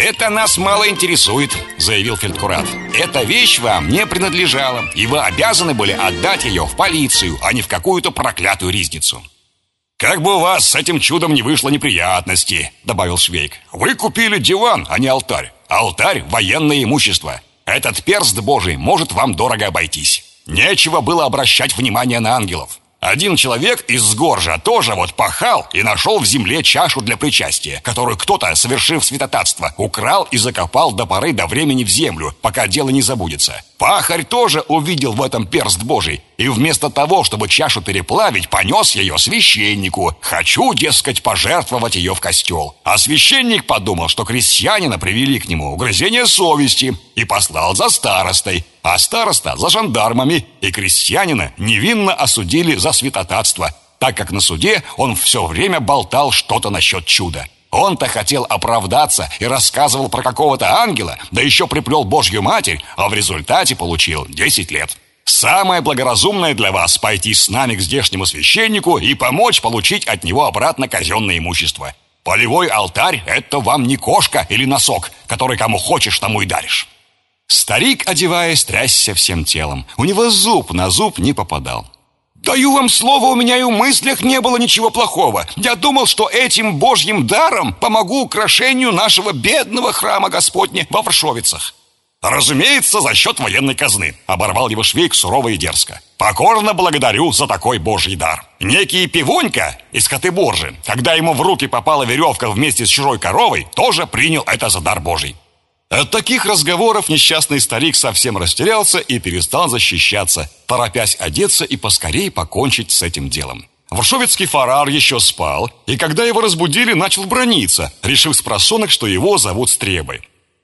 «Это нас мало интересует», — заявил фельдкурат. «Эта вещь вам не принадлежала, и вы обязаны были отдать ее в полицию, а не в какую-то проклятую ризницу». «Как бы у вас с этим чудом не вышло неприятности», — добавил Швейк. «Вы купили диван, а не алтарь. Алтарь — военное имущество. Этот перст Божий может вам дорого обойтись. Нечего было обращать внимание на ангелов. Один человек из Сгоржа тоже вот пахал и нашел в земле чашу для причастия, которую кто-то, совершив святотатство, украл и закопал до поры до времени в землю, пока дело не забудется. Пахарь тоже увидел в этом перст Божий и вместо того, чтобы чашу переплавить, понес ее священнику. Хочу, дескать, пожертвовать ее в костел. А священник подумал, что крестьянина привели к нему угрызение совести и послал за старостой, а староста за жандармами, и крестьянина невинно осудили за святотатство, так как на суде он все время болтал что-то насчет чуда. Он-то хотел оправдаться и рассказывал про какого-то ангела, да еще приплел Божью Матерь, а в результате получил 10 лет. Самое благоразумное для вас — пойти с нами к здешнему священнику и помочь получить от него обратно казенное имущество. Полевой алтарь — это вам не кошка или носок, который кому хочешь, тому и даришь». Старик, одеваясь, трясся всем телом. У него зуб на зуб не попадал. «Даю вам слово, у меня и в мыслях не было ничего плохого. Я думал, что этим Божьим даром помогу украшению нашего бедного храма Господня во Варшовицах». «Разумеется, за счет военной казны», — оборвал его Швейк сурово и дерзко. «Покорно благодарю за такой Божий дар. Некий Пивонька из Котыборжи, когда ему в руки попала веревка вместе с чужой коровой, тоже принял это за дар Божий». От таких разговоров несчастный старик совсем растерялся и перестал защищаться, торопясь одеться и поскорее покончить с этим делом. Варшовицкий фарар еще спал, и когда его разбудили, начал браниться, решив спросонок, что его зовут Стребой.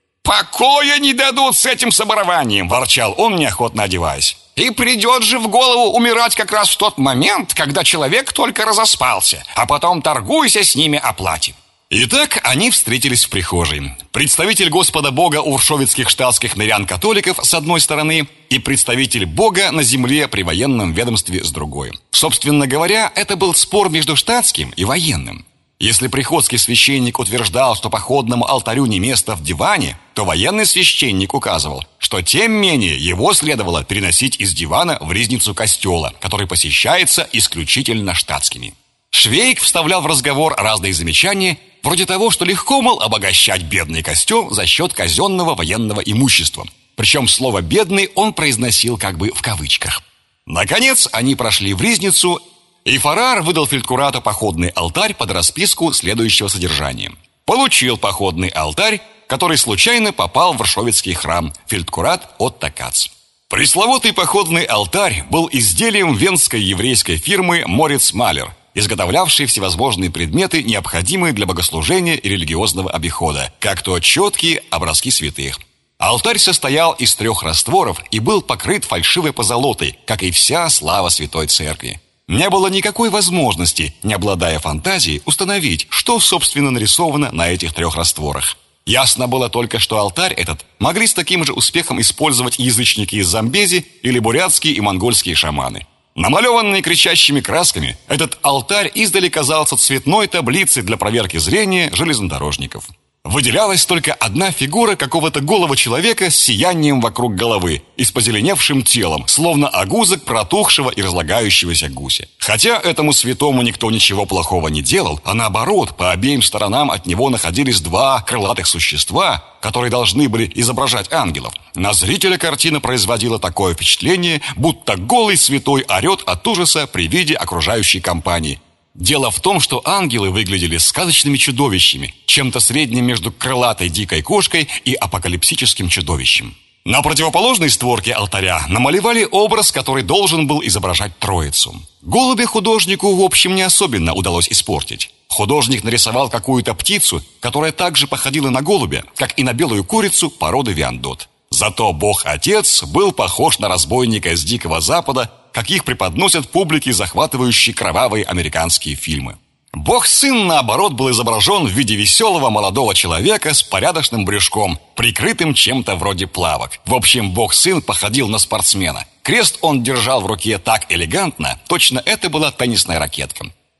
«Покоя не дадут с этим соборованием!» – ворчал он, неохотно одеваясь. «И придет же в голову умирать как раз в тот момент, когда человек только разоспался, а потом торгуйся с ними о плате». Итак, они встретились в прихожей. Представитель Господа Бога у варшовицких штатских мирян-католиков с одной стороны и представитель Бога на земле при военном ведомстве с другой. Собственно говоря, это был спор между штатским и военным. Если приходский священник утверждал, что походному алтарю не место в диване, то военный священник указывал, что тем менее его следовало переносить из дивана в ризницу костела, который посещается исключительно штатскими. Швейк вставлял в разговор разные замечания, вроде того, что легко, мол, обогащать бедный костел за счет казенного военного имущества. Причем слово «бедный» он произносил как бы в кавычках. Наконец, они прошли в ризницу, и фарар выдал фельдкурату походный алтарь под расписку следующего содержания. Получил походный алтарь, который случайно попал в Варшовицкий храм, фельдкурат Отто Кац. Пресловутый походный алтарь был изделием венской еврейской фирмы «Мориц Малер», изготовлявший всевозможные предметы, необходимые для богослужения и религиозного обихода, как то четкие образки святых. Алтарь состоял из 3 растворов и был покрыт фальшивой позолотой, как и вся слава Святой Церкви. Не было никакой возможности, не обладая фантазией, установить, что, собственно, нарисовано на этих 3 растворах. Ясно было только, что алтарь этот могли с таким же успехом использовать язычники из Замбези или бурятские и монгольские шаманы. Намалеванный кричащими красками, этот алтарь издали казался цветной таблицей для проверки зрения железнодорожников. Выделялась только одна фигура какого-то голого человека с сиянием вокруг головы и с позеленевшим телом, словно огузок протухшего и разлагающегося гуся. Хотя этому святому никто ничего плохого не делал, а наоборот, по обеим сторонам от него находились 2 крылатых существа, которые должны были изображать ангелов. На зрителя картина производила такое впечатление, будто голый святой орет от ужаса при виде окружающей компании. Дело в том, что ангелы выглядели сказочными чудовищами, чем-то средним между крылатой дикой кошкой и апокалипсическим чудовищем. На противоположной створке алтаря намалевали образ, который должен был изображать Троицу. Голубя художнику, в общем, не особенно удалось испортить. Художник нарисовал какую-то птицу, которая также походила на голубя, как и на белую курицу породы виандот. Зато Бог-Отец был похож на разбойника с Дикого Запада, каких преподносят публике захватывающие кровавые американские фильмы. Бог-Сын, наоборот, был изображен в виде веселого молодого человека с порядочным брюшком, прикрытым чем-то вроде плавок. В общем, Бог-Сын походил на спортсмена. Крест он держал в руке так элегантно, точно это была теннисная ракетка.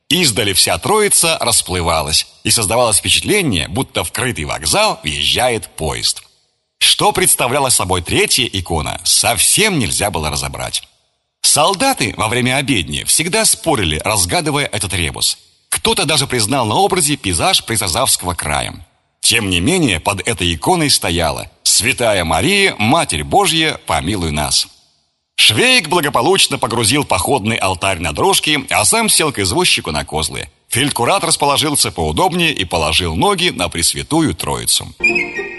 Издали вся троица расплывалась, и создавалось впечатление, будто в крытый вокзал въезжает поезд. Что представляла собой третья икона, совсем нельзя было разобрать. Солдаты во время обедни всегда спорили, разгадывая этот ребус. Кто-то даже признал на образе пейзаж Призазавского края. Тем не менее, под этой иконой стояла: «Святая Мария, Матерь Божья, помилуй нас». Швейк благополучно погрузил походный алтарь на дрожки, а сам сел к извозчику на козлы. Фельдкурат расположился поудобнее и положил ноги на Пресвятую Троицу.